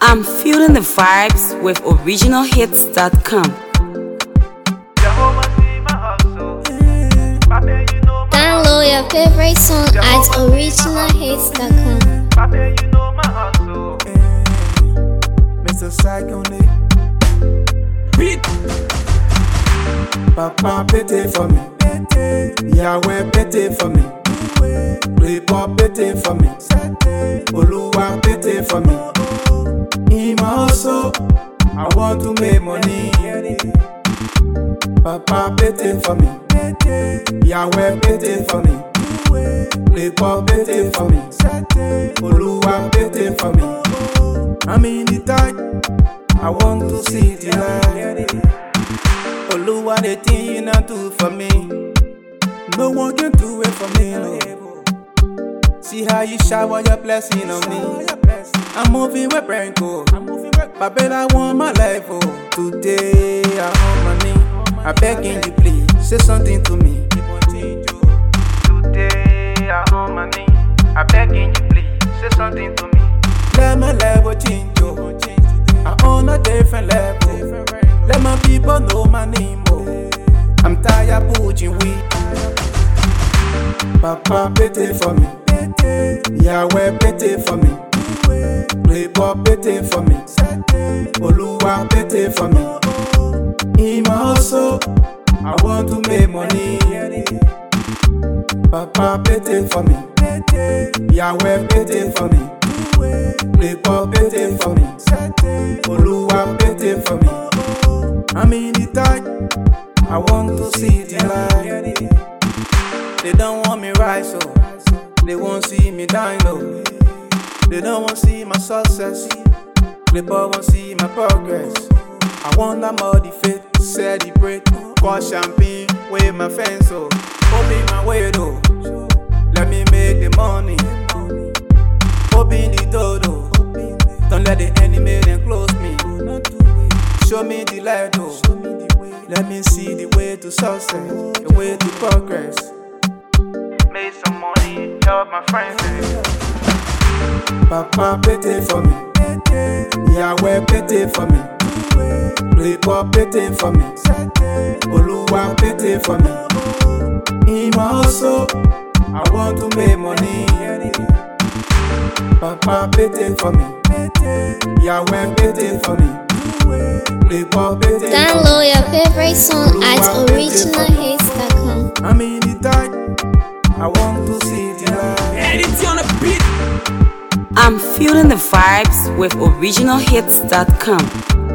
I'm feeling the vibes with originalhits.com. Download your favorite song at originalhits.com. Mr. Psycho Beat. Papa pity for me. Yahweh pity for me. Report pity for me. Oluwa pity for me. Him also, I want to make money. Papa pity for me. Yahweh pity for me. Report pity for me. Oluwa pity for me. I'm in the dark, I want to see the light. Oluwa, the thing you not do for me, no one can do it for me, no. See how you shower your blessing on me. I'm moving with Branko, but bet I want my life, oh. Today I on my knee, I begging you please, say something to me. Today I on my knee, I begging you please, say something to me. Let my level change, oh. I on a different level. Let my people know my name, oh. I'm tired pushing weed. Papa pity for me. Yahweh pity for me. Report pity for me. Oluwa pity for me. Him also, I want to make money. Papa pity for me. Yahweh pity for me. Report pity for me. Oluwa pity for me. I'm in the dark, I want to see the light. They don't want me rise, so they won't see me dying, no. They don't want to see my success, they both won't see my progress. I want that motivate, celebrate, pour champagne with my friends, so open my way, though. Let me make the money. Open the door, though. Don't let the enemy then close me. Show me the light, though. Let me see the way to success, the way to progress. Make some money, help my friends. Papa pity for me. Yahweh pity for me. Report pity for me. Oluwa pity for me. Him also, I want to make money. Papa pity for me. Yahweh pity for me. Download your favorite song at originalhits.com. I'm in the dark, I want to see the light. Edit on a beat. I'm feeling the vibes with originalhits.com.